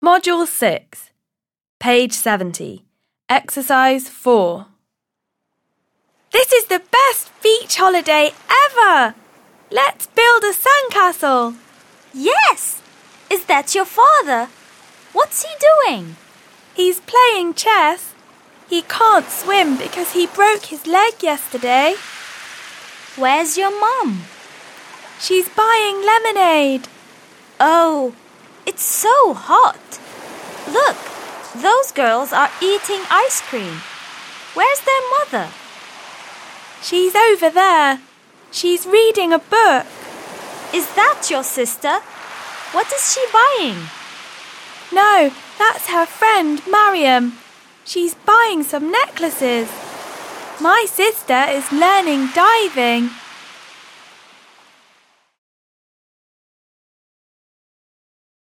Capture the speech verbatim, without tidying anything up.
Module six, page seventy, exercise four. This is the best beach holiday ever! Let's build a sandcastle. Yes! Is that your father? What's he doing? He's playing chess. He can't swim because he broke his leg yesterday. Where's your mum? She's buying lemonade. Oh, it's so hot. Look, those girls are eating ice cream. Where's their mother? She's over there. She's reading a book. Is that your sister? What is she buying? No, that's her friend, Mariam. She's buying some necklaces. My sister is learning diving.